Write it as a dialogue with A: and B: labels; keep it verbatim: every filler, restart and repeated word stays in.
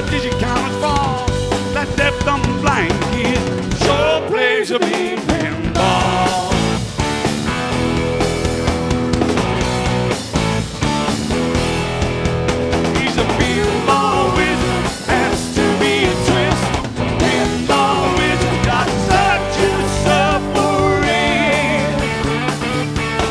A: did you count us fall? That deaf, dumb, blind kid sure plays a mean pinball.